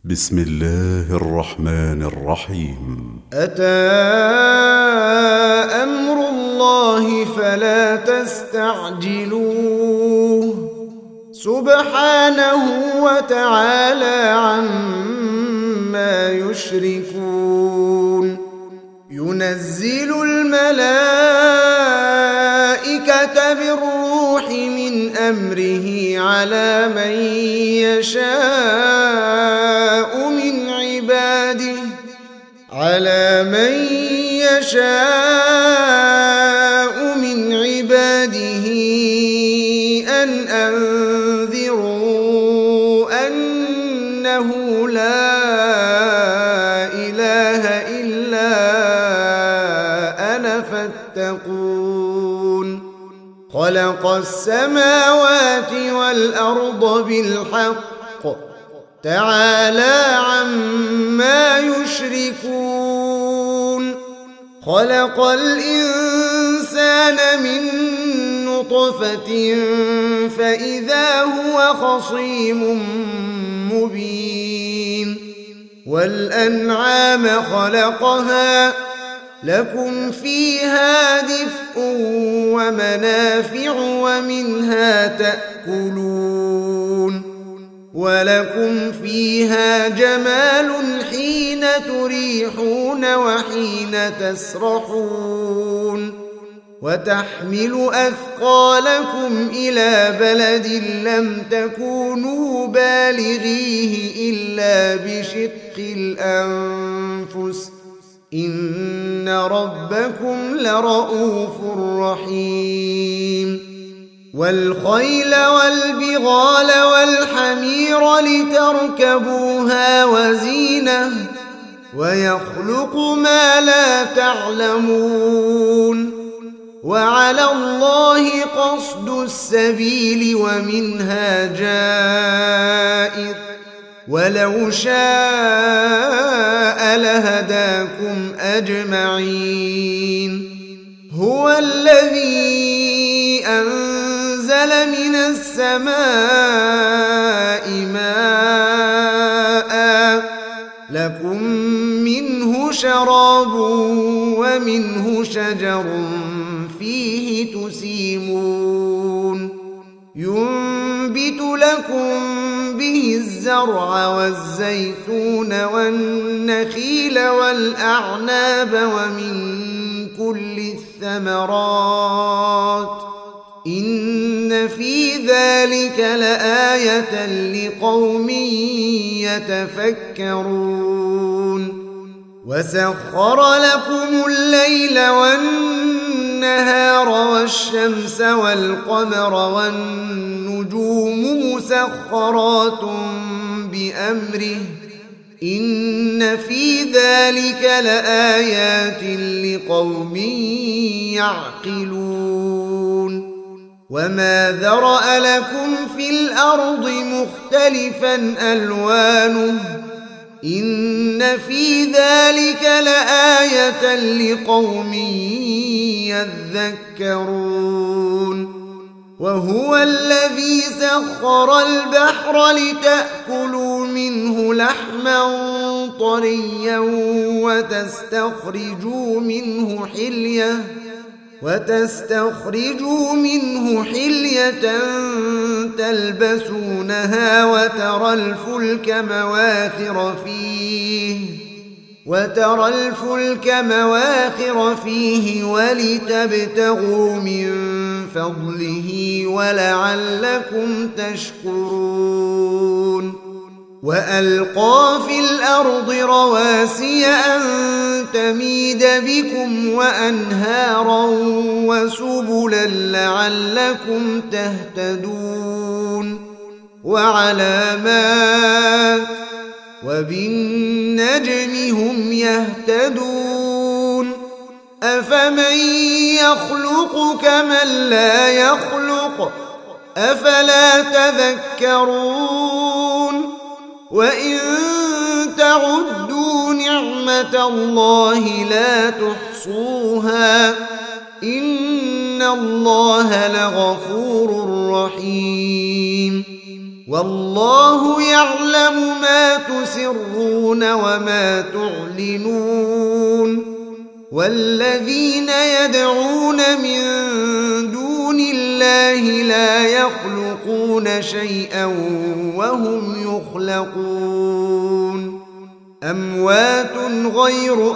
بسم الله الرحمن الرحيم. أتى أمر الله فلا تستعجلوه سبحانه وتعالى عما يشركون. ينزل الملائكة بالروح من أمره على من يشاء من عباده أن أنذروا أنه لا إله إلا أنا فاتقون. خلق السماوات والأرض بالحق تعالى عما يشركون. خلق الإنسان من نطفة فإذا هو خصيم مبين. والأنعام خلقها لكم فيها دفء ومنافع ومنها تأكلون. ولكم فيها جمال حين تريحون وحين تسرحون. وتحمل أثقالكم إلى بلد لم تكونوا بالغيه إلا بشق الأنفس إن ربكم لرؤوف رحيم. والخيل والبغال والحمير لتركبوها وزينة ويخلق ما لا تعلمون. وعلى الله قصد السبيل ومنها جائر ولو شاء لهداكم أجمعين. هو الذي أنزل من السماء ماء لكم منه شراب ومنه شجر فيه تسيمون. ينبت لكم به الزرع والزيتون والنخيل والأعناب ومن كل الثمرات إن في ذلك لآية لقوم يتفكرون. وسخر لكم الليل والنهار والشمس والقمر والنجوم مسخرات بأمره إن في ذلك لآيات لقوم يعقلون. وما ذرأ لكم في الأرض مختلفا ألوانه إن في ذلك لآية لقوم يذكرون. وهو الذي سخر البحر لتأكلوا منه لحما طريا وتستخرجوا منه حلية تلبسونها وترى الفلك مواخر فيه ولتبتغوا من فضله ولعلكم تشكرون. وألقى في الأرض رواسي أن تميد بكم وأنهارا وسبلا لعلكم تهتدون. وعلامات وبالنجم هم يهتدون. أفمن يخلق كمن لا يخلق أفلا تذكرون. وإن تعدوا نعمة الله لا تحصوها إن الله لغفور رحيم. والله يعلم ما تسرون وما تعلنون والذين يدعون من دون الله لا يخلقون شيئا وهم يخلقون أموات غير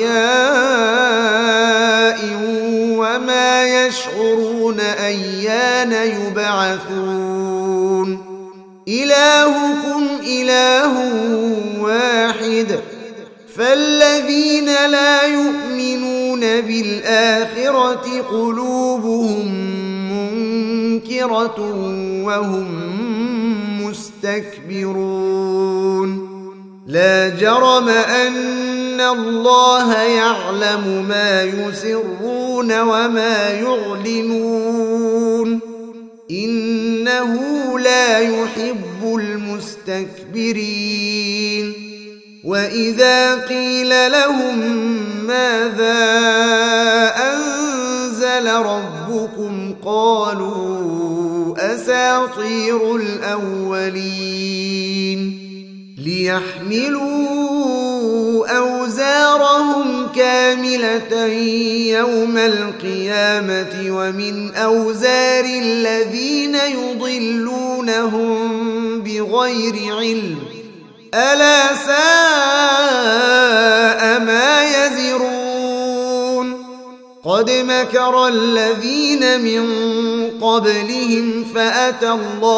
أحياء وما يشعرون أيان يبعثون إلهكم إله واحد فالذين لا يؤمنون بالآخرة قلوبهم منكرة وهم مستكبرون لا جرم أن الله يعلم ما يسرون وما يعلنون إنه لا يحب المستكبرين وإذا قيل لهم ماذا أنزل ربكم قالوا أساطير الأولين ليحملوا أوزارهم كاملة يوم القيامة ومن أوزار الذين يضلونهم بغير علم ألا ساء ما يزرون قد مكر الذين من قبلهم فأتى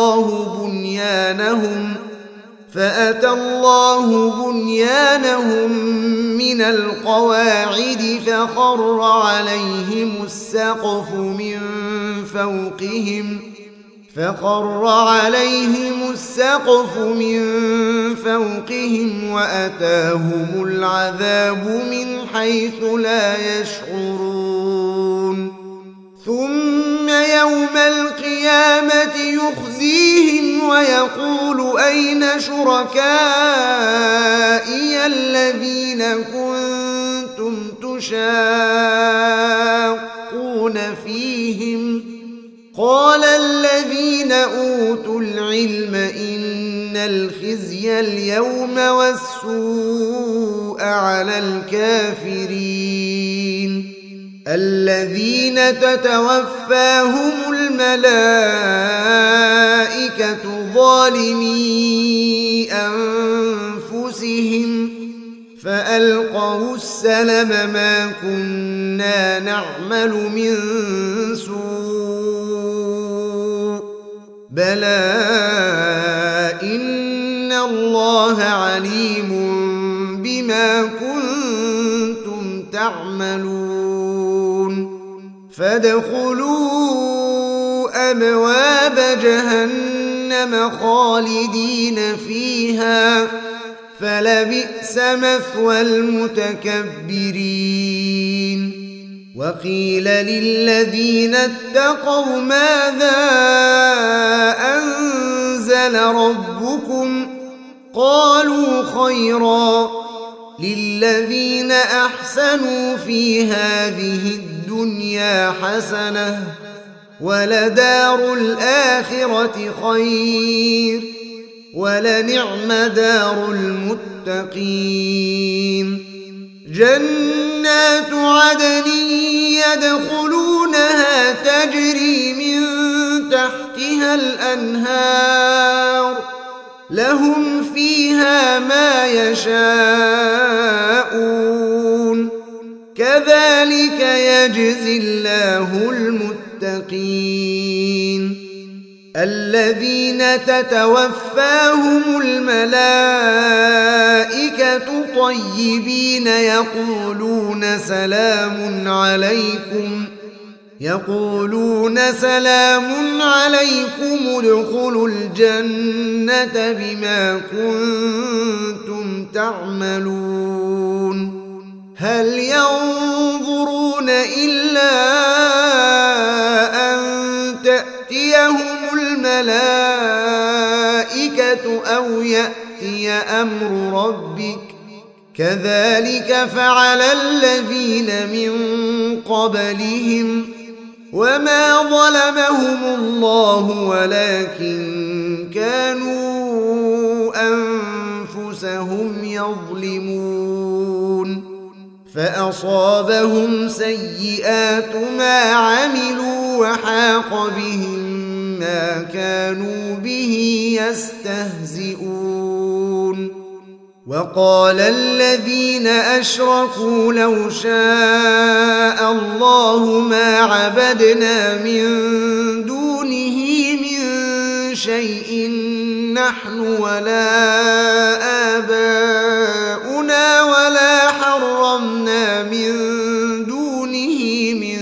الله بنيانهم من القواعد فخر عليهم السقف من فوقهم وأتاهم العذاب من حيث لا يشعرون ثم يوم القيامة يخزيهم ويقول أين شركائي الذين كنتم تشاقون فيهم قال الذين أوتوا العلم إن الخزي اليوم والسوء على الكافرين الذين تتوفاهم الملائكة ظالمي أنفسهم فألقوا السلم ما كنا نعمل من سوء بلى إن الله عليم بما كنتم تعملون فادخلوا أبواب جهنم خالدين فيها فلبئس مثوى المتكبرين وقيل للذين اتقوا ماذا أنزل ربكم قالوا خيرا للذين أحسنوا في هذه الدنيا حسنة ولدار الآخرة خير ولنعم دار المتقين جنات عدن يدخلونها تجري من تحتها الأنهار لهم فيها ما يشاءون كذلك يجزي الله المتقين الذين تتوفاهم الملائكة طيبين يقولون سلام عليكم ادخلوا الجنة بما كنتم تعملون هل ينظرون إلا أن تأتيهم الملائكة أو يأتي أمر ربك كذلك فعل الذين من قبلهم وما ظلمهم الله ولكن كانوا أنفسهم يظلمون فأصابهم سيئات ما عملوا وحاق بهم ما كانوا به يستهزئون وقال الذين أشركوا لو شاء الله ما عبدنا من دونه من شيء نحن ولا آباؤنا ولا حرمنا من دونه من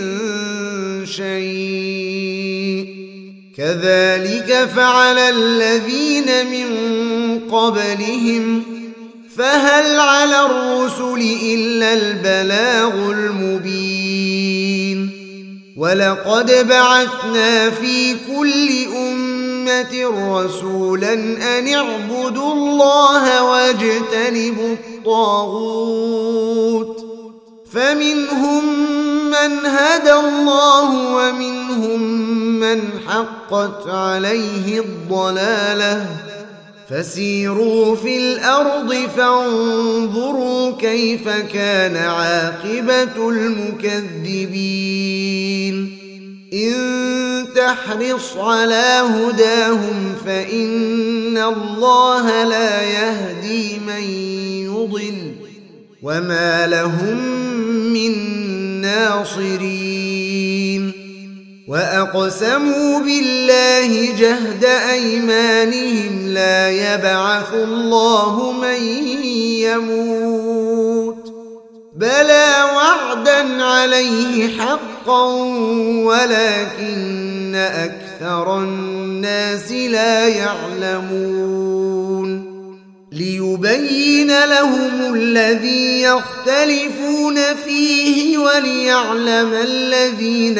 شيء كذلك فعل الذين من قبلهم فهل على الرسل إلا البلاغ المبين ولقد بعثنا في كل أمة رسولا أن اعبدوا الله واجتنبوا الطاغوت فمنهم من هدى الله ومنهم من حقت عليه الضلالة فسيروا في الأرض فانظروا كيف كان عاقبة المكذبين إن تحرص على هداهم فإن الله لا يهدي من يضل وما لهم من ناصرين وأقسموا بالله جهد أيمانهم لا يبعث الله من يموت بلى وعدا عليه حقا ولكن أكثر الناس لا يعلمون ليبين لهم الذي يختلفون فيه وليعلم الذين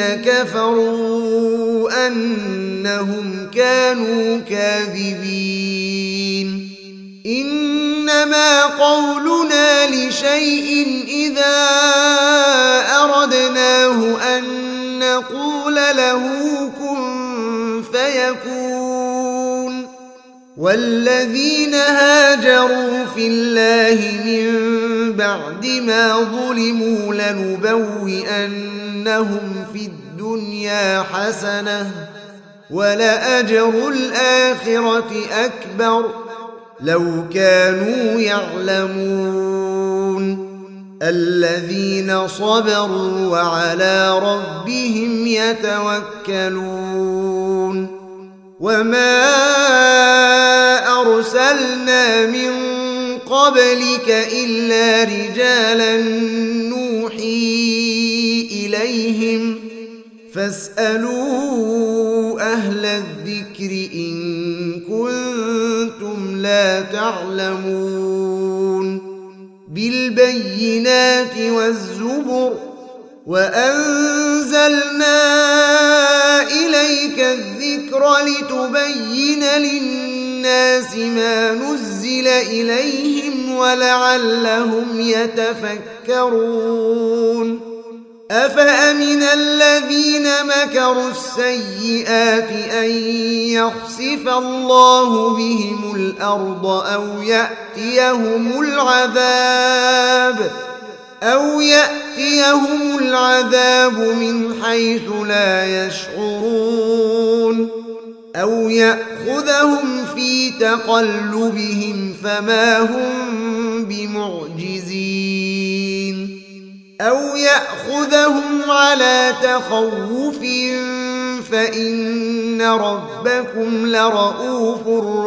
كفروا أنهم كانوا كاذبين إنما قولنا لشيء إذا أردناه أن نقول له كن فيكون والذين هاجروا في الله من بعد ما ظلموا لنبوئنهم في الدنيا حسنة ولأجر الآخرة أكبر لو كانوا يعلمون الذين صبروا وعلى ربهم يتوكلون وما أرسلنا من قبلك إلا رجالا نوحي إليهم فاسألوا أهل الذكر إن كنتم لا تعلمون بالبينات والزبر وأنزلنا إليك الذكر لتبين للناس ما نزل إليهم ولعلهم يتفكرون أفأمن الذين مكروا السيئات أن يخسف الله بهم الأرض أو يأتيهم العذاب من حيث لا يشعرون أو يأخذهم في تقلبهم فما هم بمعجزين أو يأخذهم على تخوف فإن ربكم لرؤوف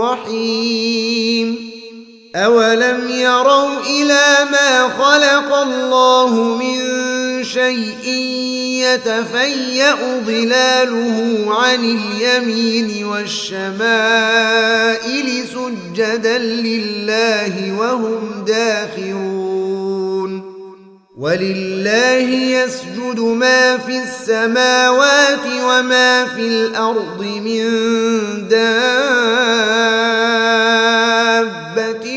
رحيم أولم يروا إلى ما خلق الله من شيء يتفيأ ظلاله عن اليمين والشمائل سجدا لله وهم داخرون ولله يسجد ما في السماوات وما في الأرض من دابة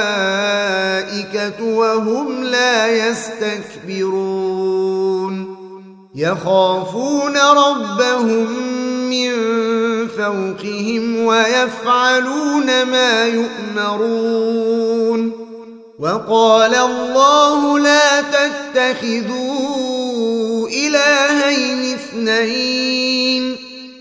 والملائكة وهم لا يستكبرون يخافون ربهم من فوقهم ويفعلون ما يؤمرون وقال الله لا تتخذوا إلهين اثنين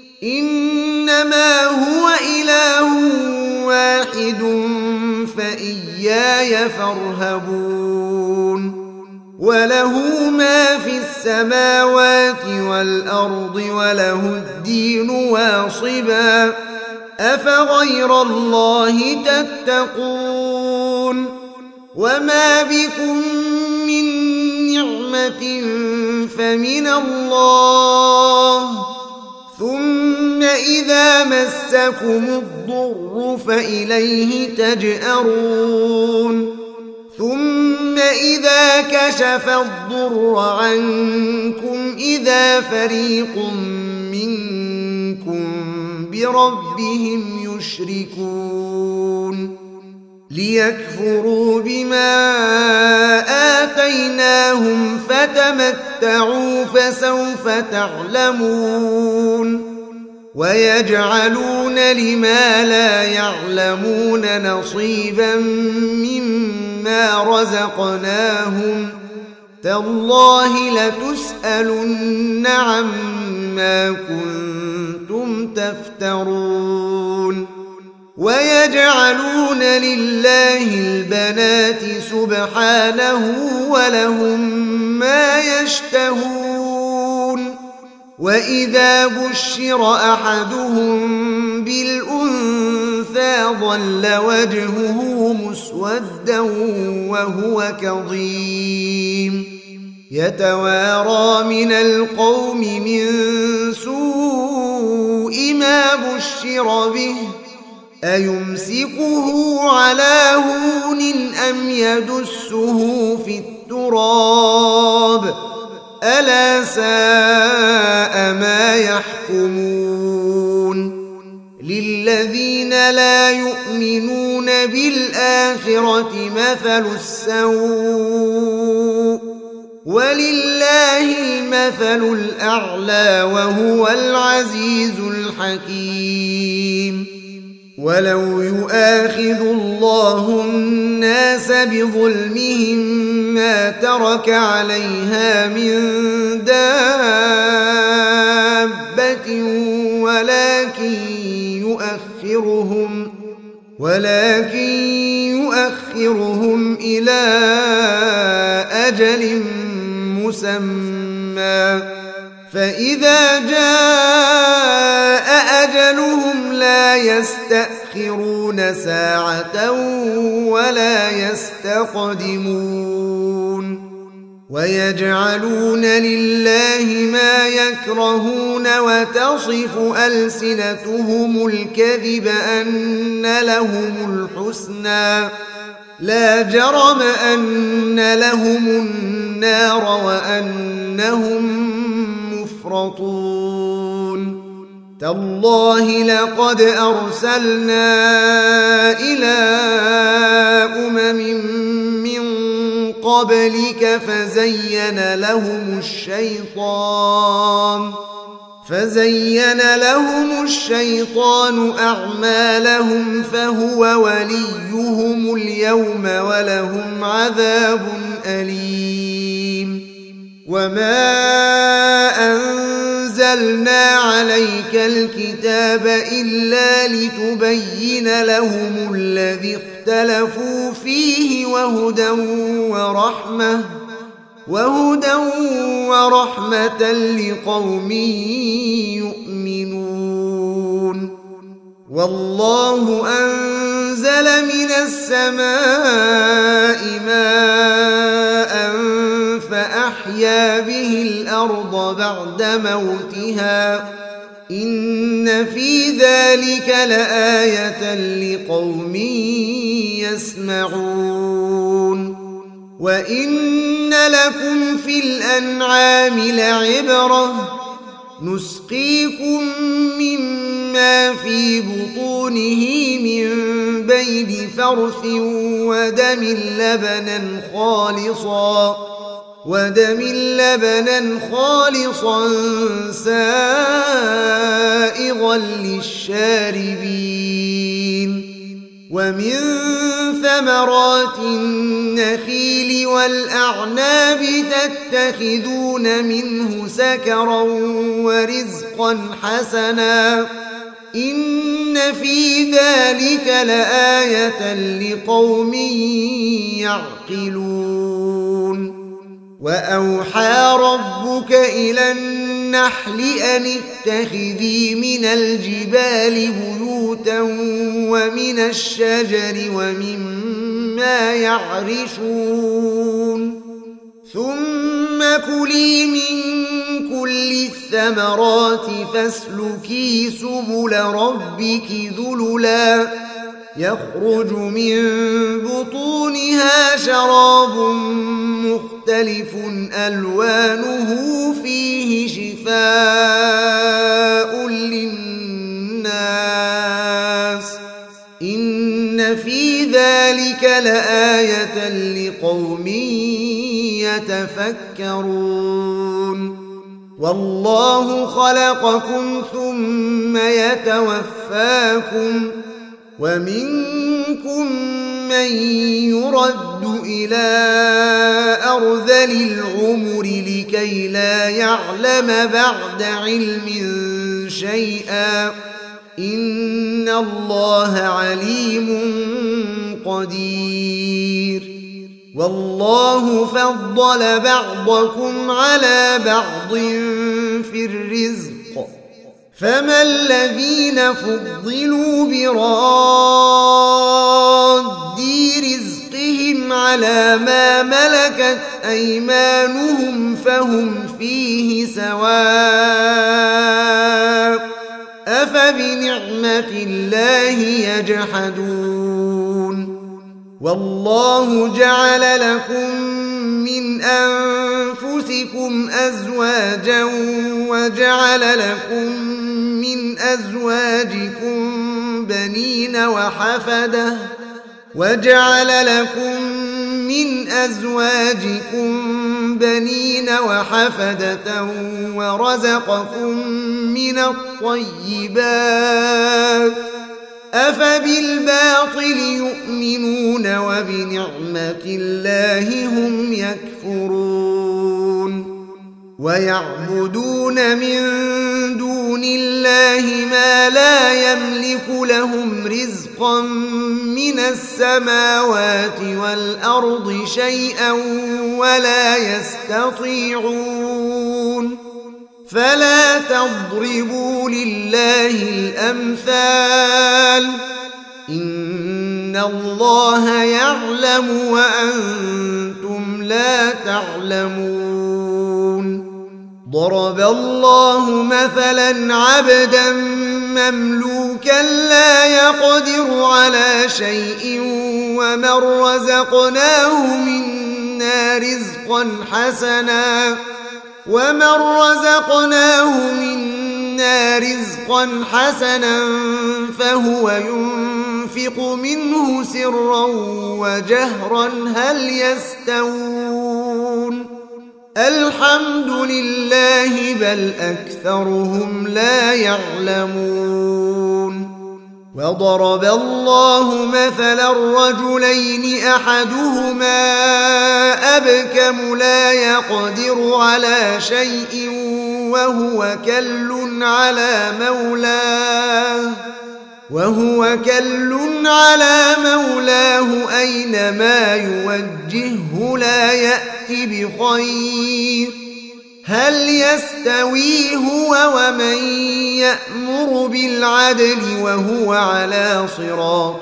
إنما هو إله واحد فإياي فارهبون وله ما في السماوات والأرض وله الدين واصبا أفغير الله تتقون وما بكم من نعمة فمن الله ثم إذا مسكم الضر فإليه تجأرون ثم إذا كشف الضر عنكم إذا فريق منكم بربهم يشركون ليكفروا بما آتيناهم فتمتعوا فسوف تعلمون ويجعلون لما لا يعلمون نصيبا مما رزقناهم تالله لتسألن عما كنتم تفترون ويجعلون لله البنات سبحانه ولهم ما يشتهون وإذا بشر أحدهم بالأنثى ظل وجهه مسودا وهو كظيم يتوارى من القوم من سوء ما بشر به أيمسكه على هون أم يدسه في التراب ألا ساء ما يحكمون للذين لا يؤمنون بالآخرة مثل السوء ولله المثل الأعلى وهو العزيز الحكيم ولو يؤاخذ الله الناس بظلمهم ما ترك عليها من دابة ولكن يؤخرهم إلى أجل مسمى فإذا جاء أجلهم لا يستأخرون ساعة ولا يستقدمون ويجعلون لله ما يكرهون وتصف ألسنتهم الكذب أن لهم الحسنى لا جرم أن لهم النار وأنهم مفرطون تالله لقد أرسلنا إلى أمم من قبلك فزين لهم الشيطان أعمالهم فهو وليهم اليوم ولهم عذاب أليم وما أنزلنا عليك الكتاب إلا لتبين لهم الذي اختلفوا فيه وهدى ورحمة لقوم يؤمنون والله أنزل من السماء ماء فأحيا به الأرض بعد موتها إن في ذلك لآية لقوم يسمعون وإن لكم في الأنعام لعبرة نسقيكم مما في بطونه من بين فرث ودم لبنا ودم لبنا خالصا سائغا للشاربين ومن ثمرات النخيل والأعناب تتخذون منه سكرا ورزقا حسنا إن في ذلك لآية لقوم يعقلون وأوحى ربك إلى النحل أن اتخذي من الجبال بيوتا ومن الشجر ومما يعرشون ثم كلي من كل الثمرات فاسلكي سبل ربك ذللا يخرج من بطونها شراب مختلف ألوانه فيه شفاء للناس إن في ذلك لآية لقوم يتفكرون والله خلقكم ثم يتوفاكم ومنكم من يرد إلى أرذل العمر لكي لا يعلم بعد علم شيئا إن الله عليم قدير والله فضل بعضكم على بعض في الرزق فما الذين فضلوا براد رزقهم على ما ملكت أيمانهم فهم فيه سواء أفبنعمة الله يجحدون والله جعل لكم من أنفسكم أزواجا وجعل لكم من أزواجكم بنين وحفدة ورزقكم من الطيبات أفبالباطل يؤمنون وبنعمة الله هم يكفرون ويعبدون من دون الله ما لا يملك لهم رزقا من السماوات والأرض شيئا ولا يستطيعون فلا تضربوا لله الأمثال إن الله يعلم وأنتم لا تعلمون ضرب الله مثلا عبدا مملوكا لا يقدر على شيء ومن رزقناه منا رزقا حسنا فهو ينفق منه سرا وجهرا هل يستوون الحمد لله بل أكثرهم لا يعلمون وضرب الله مثلا رجلين أحدهما أبكم لا يقدر على شيء وهو كل على مولاه أينما يوجهه لا يأتي بخير هل يستوي هو ومن يأمر بالعدل وهو على صراط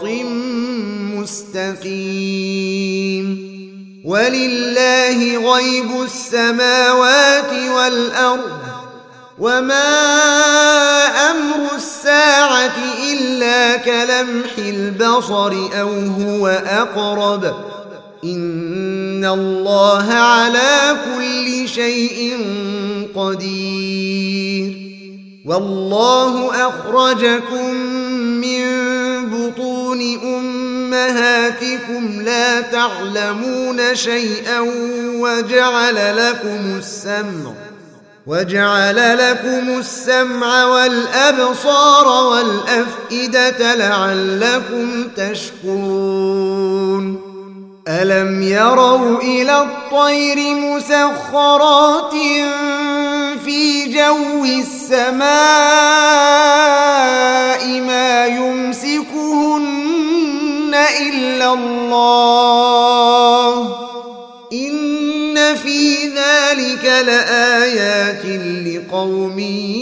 مستقيم ولله غيب السماوات والأرض وما أمر الساعة إلا كلمح البصر أو هو أقرب إن الله على كل شيء قدير والله أخرجكم من بطون أمهاتكم لا تعلمون شيئا وجعل لكم السمع والأبصار والأفئدة لعلكم تشكرون ألم يروا إلى الطير مسخرات في جو السماء ما يمسكهن إلا الله إن في ذلك لآيات لقوم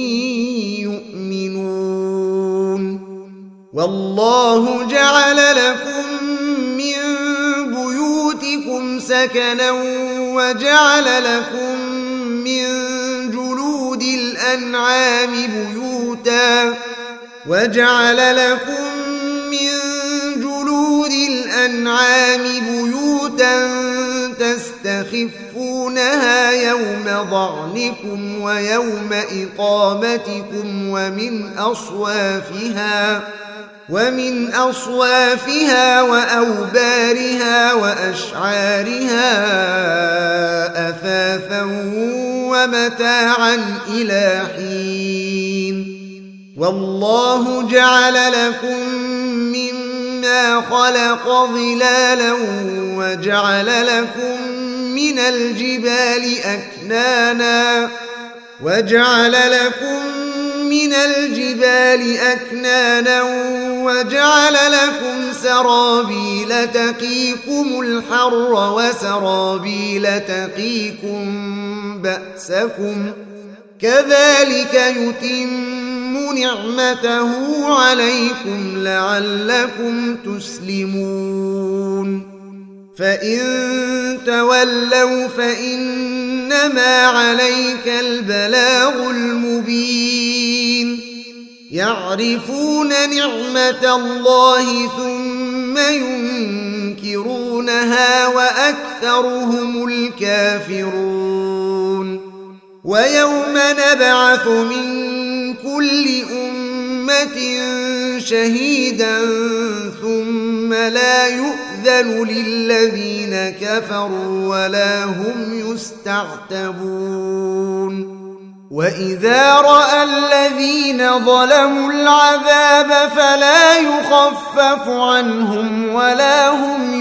يؤمنون والله جعل لكم من بيوتكم سكنا وجعل لكم من جلود الأنعام بيوتا تستخفونها يوم ظعنكم ويوم إقامتكم ومن أصوافها وأوبارها وأشعارها أثاثا ومتاعا إلى حين والله جعل لكم مما خلق ظلالا وجعل لكم من الجبال أكنانا وجعل لكم سرابيل تقيكم الحر وسرابيل تقيكم بأسكم كذلك يتم نعمته عليكم لعلكم تسلمون فإن تولوا فإنما عليك البلاغ المبين يعرفون نعمة الله ثم ينكرونها وأكثرهم الكافرون ويوم نبعث من كل أمة شهيدا ثم لا يؤذن للذين كفروا ولا هم يستعتبون وإذا رأى الذين ظلموا العذاب فلا يخفف عنهم ولا هم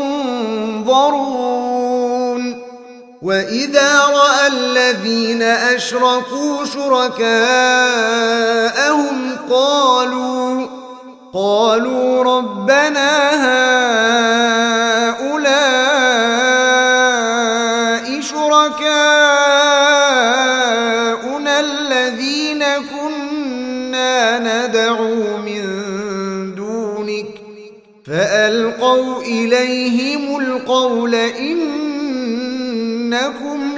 ينظرون وإذا رأى الذين أشركوا شركاءهم قالوا ربنا هؤلاء شركاؤنا الذين كنا ندعو من دونك فألقوا إليهم القول إنكم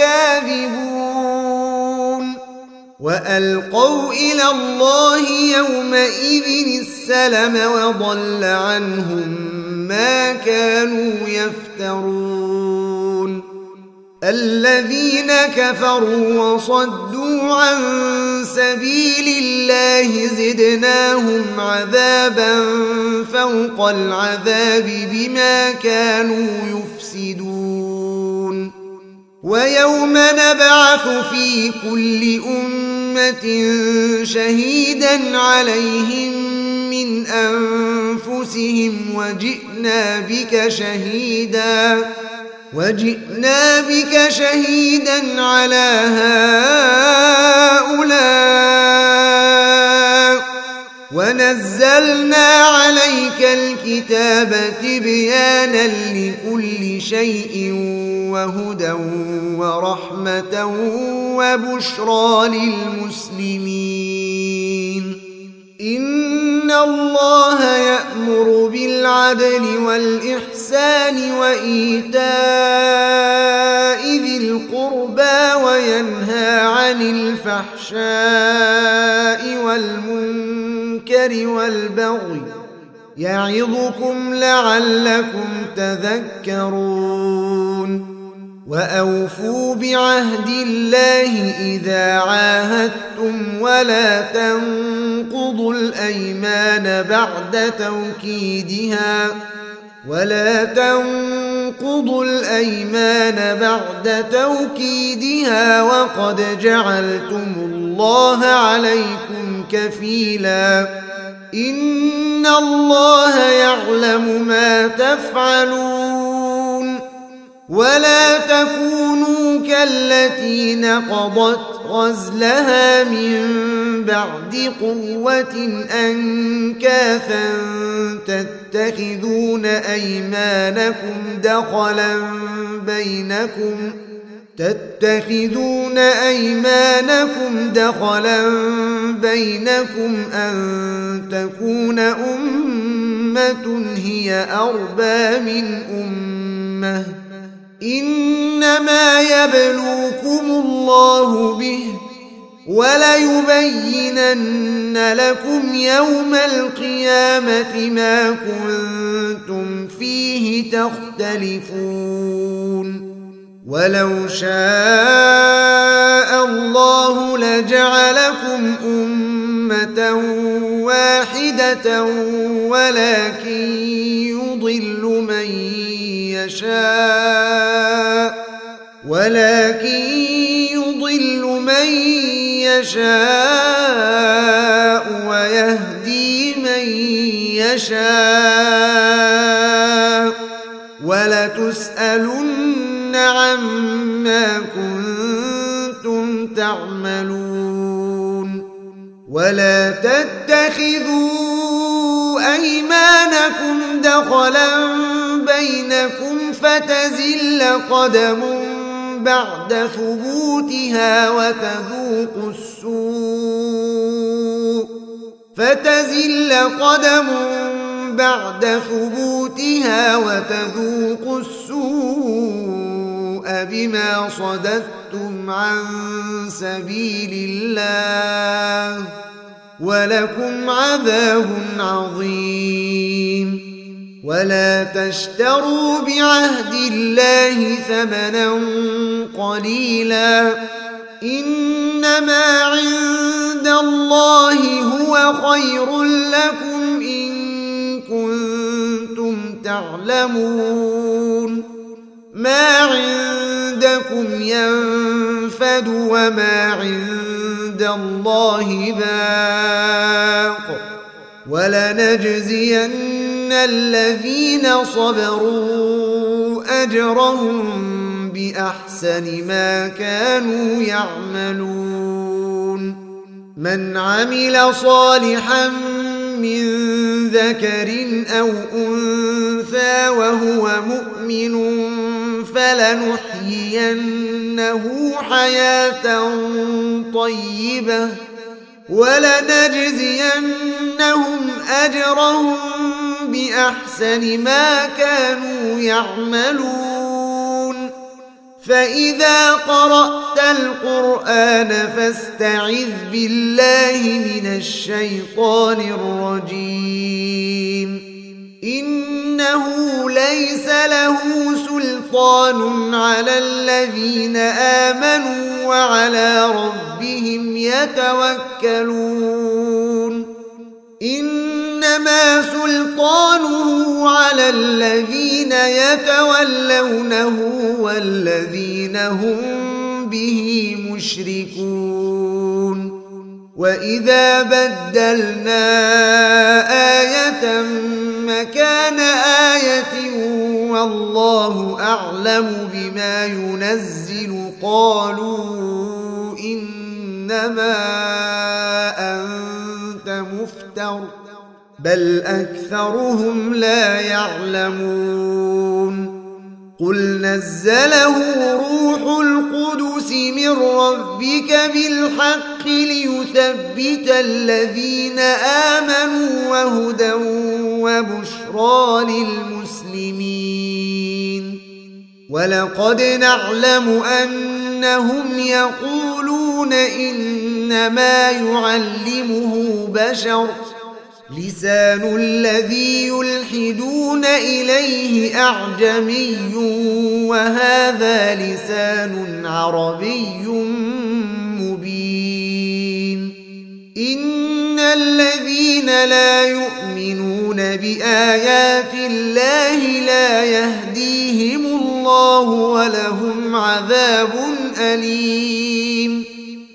لكاذبون وألقوا إلى الله يومئذ السلم وضل عنهم ما كانوا يفترون الذين كفروا وصدوا عن سبيل الله زدناهم عذابا فوق العذاب بما كانوا يفسدون ويوم نبعث في كل أمة شهيدا عليهم من أنفسهم وجئنا بك شهيدا على هؤلاء ونزلنا عليك الكتاب تبيانا لكل شيء وهدى ورحمة وبشرى للمسلمين إن الله يأمر بالعدل والإحسان وإيتاء ذي القربى وينهى عن الفحشاء والمنكر والبغي يعظكم لعلكم تذكرون وأوفوا بعهد الله إذا عاهدتم ولا تنقضوا الأيمان بعد توكيدها ولا تنقضوا الأيمان بعد توكيدها وقد جعلتم الله عليكم كفيلا إن الله يعلم ما تفعلون ولا تكونوا كالتي نقضت غزلها من بعد قوة أنكاثا تتخذون أيمانكم دخلا بينكم أن تكون أمة هي أربى من أمة إنما يبلوكم الله به وليبينن لكم يوم القيامة ما كنتم فيه تختلفون ولو شاء الله لجعلكم أمة واحدة ولكن يضل من يشاء ويهدي من يشاء ولتسألن عما كنتم تعملون ولا تتخذوا أيمانكم دخلا بينكم فتزل قدم بعد ثبوتها وتذوقوا السوء بما صددتم عن سبيل الله ولكم عذاب عظيم ولا تشتروا بعهد الله ثمنا قليلا إنما عند الله هو خير لكم إن كنتم تعلمون ما عندكم ينفد وما عند الله باق ولنجزين الذين صبروا أجرهم بأحسن ما كانوا يعملون من عمل صالحا من ذكر أو أنثى وهو مؤمن فلنحيينه حياة طيبة ولنجزينهم أجرهم بأحسن ما كانوا يعملون فإذا قرأت القرآن فاستعذ بالله من الشيطان الرجيم إنه ليس له سلطان على الذين آمنوا وعلى ربهم يتوكلون إنما سلطانه على الذين يتولونه والذين هم به مشركون وإذا بدلنا آية مكان آية والله أعلم بما ينزل قالوا إنما أنت مفتر بل أكثرهم لا يعلمون قل نزله روح القدس من ربك بالحق ليثبت الذين آمنوا وهدى وبشرى للمسلمين ولقد نعلم أنهم يقولون إنما يعلمه بشر لسان الذي يلحدون إليه أعجمي وهذا لسان عربي مبين إن الذين لا يؤمنون بآيات الله لا يهديهم الله ولهم عذاب أليم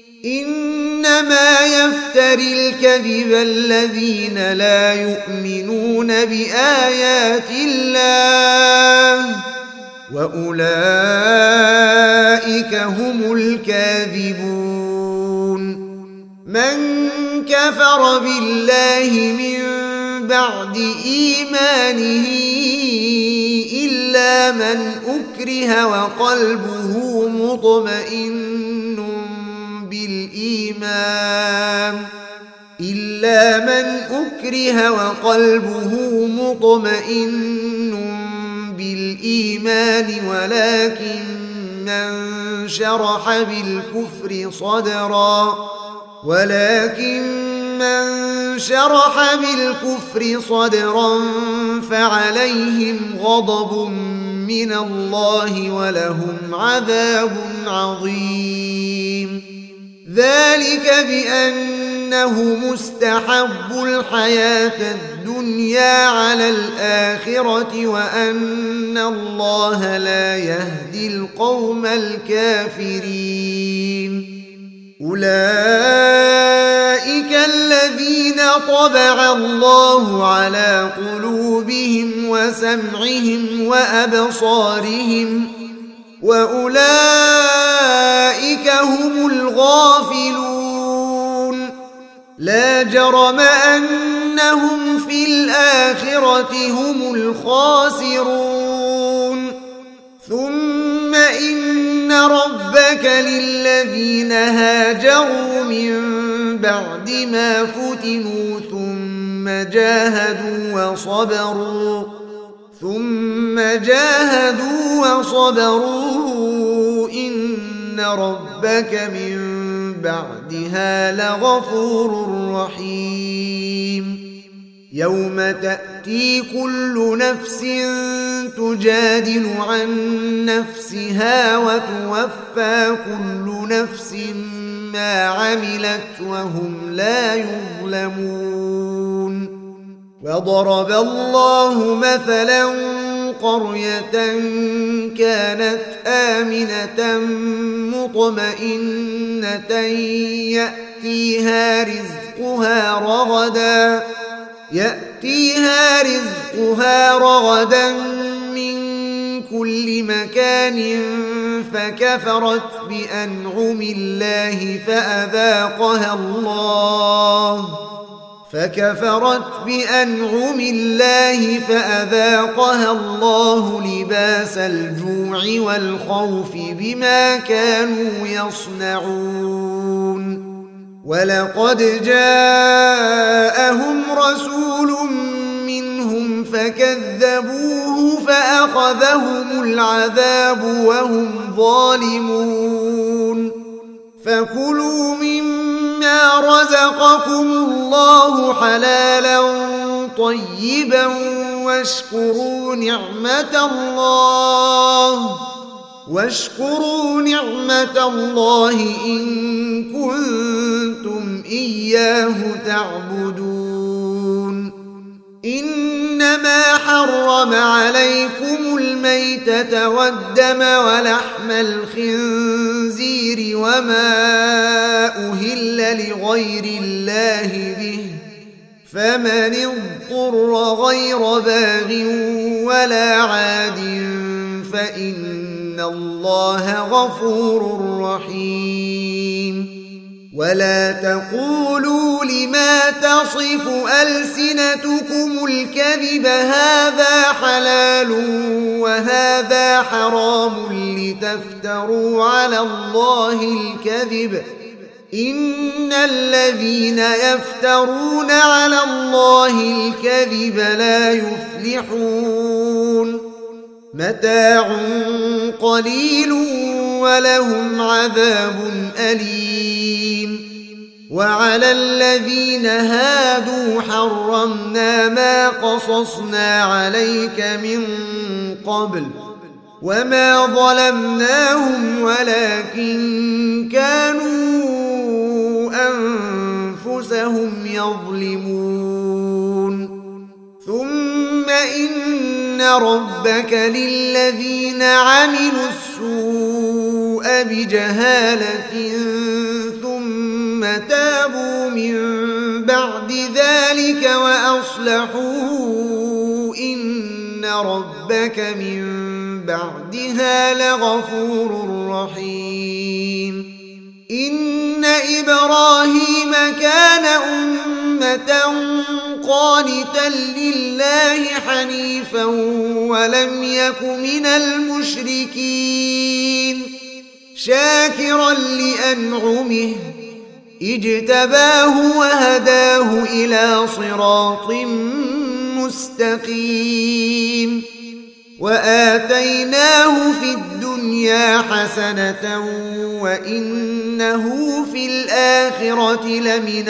إنما يفتري الكذب الذين لا يؤمنون بآيات الله وأولئك هم الكاذبون من كفر بالله من بعد إيمانه إلا من أكره وقلبه مطمئن بالإيمان ولكن من شرح بالكفر صدرا فعليهم غضب من الله ولهم عذاب عظيم ذلك بأنه مستحب الحياة الدنيا على الآخرة وأن الله لا يهدي القوم الكافرين أولئك الذين طبع الله على قلوبهم وسمعهم وأبصارهم وأولئك هم الغافلون لا جرم أنهم في الآخرة هم الخاسرون ثم إن ربك للذين هاجروا من بعد ما فتنوا ثم جاهدوا وصبروا إن ربك من بعدها لغفور رحيم يوم تأتي كل نفس تجادل عن نفسها وتوفى كل نفس ما عملت وهم لا يظلمون وضرب الله مثلا قرية كانت آمنة مطمئنة يأتيها رزقها رغدا من كل مكان فكفرت بأنعم الله فأذاقها الله لباس الجوع والخوف بما كانوا يصنعون ولقد جاءهم رسول منهم فكذبوه فأخذهم العذاب وهم ظالمون فكلوا مما رزقكم الله حلالا طيبا واشكروا نعمة الله إن كنتم إياه تعبدون إنما حرم عليكم الميتة والدم ولحم الخنزير وما أهل لغير الله به فمن اضطر غير باغ ولا عاد فإن الله غفور رحيم ولا تقولوا لما تصف ألسنتكم الكذب هذا حلال وهذا حرام لتفتروا على الله الكذب إن الذين يفترون على الله الكذب لا يفلحون متاع قليل ولهم عذاب أليم وعلى الذين هادوا حرمنا ما قصصنا عليك من قبل وما ظلمناهم ولكن كانوا فهم يظلمون ثم إن ربك للذين عملوا السوء بجهالة ثم تابوا من بعد ذلك وأصلحوا إن ربك من بعدها لغفور رحيم إن إبراهيم كان أمة قانتا لله حنيفا ولم يك من المشركين شاكرا لأنعمه اجتباه وهداه إلى صراط مستقيم وآتيناه في الدنيا حسنة وإنه في الآخرة لمن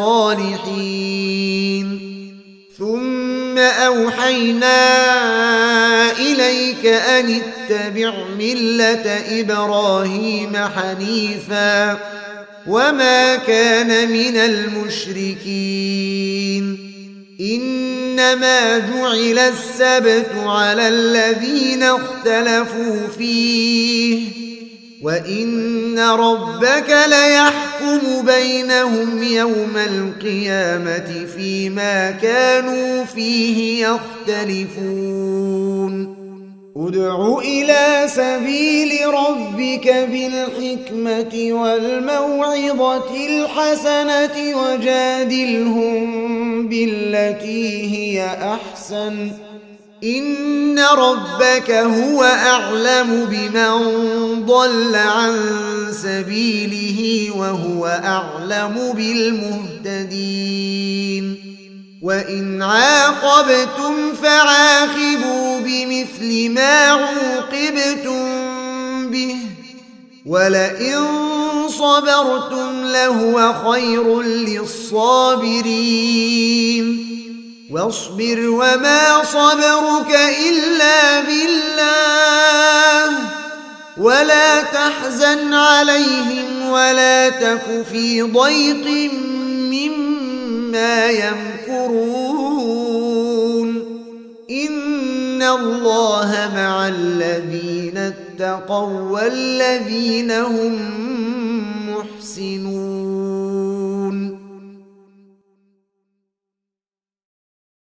الصالحين ثم أوحينا إليك أن اتبع ملة إبراهيم حنيفا وما كان من المشركين إنما جعل السبت على الذين اختلفوا فيه وإن ربك ليحكم بينهم يوم القيامة فيما كانوا فيه يختلفون ادع إلى سبيل ربك بالحكمة والموعظة الحسنة وجادلهم بالتي هي أحسن إن ربك هو أعلم بمن ضل عن سبيله وهو أعلم بالمهتدين وإن عاقبتم فعاقبوا بمثل ما عوقبتم به ولئن صبرتم لهو خير للصابرين واصبر وما صبرك إلا بالله ولا تحزن عليهم ولا تك في ضيق مما يمكرون إن الله مع الذين اتقوا والذين هم محسنون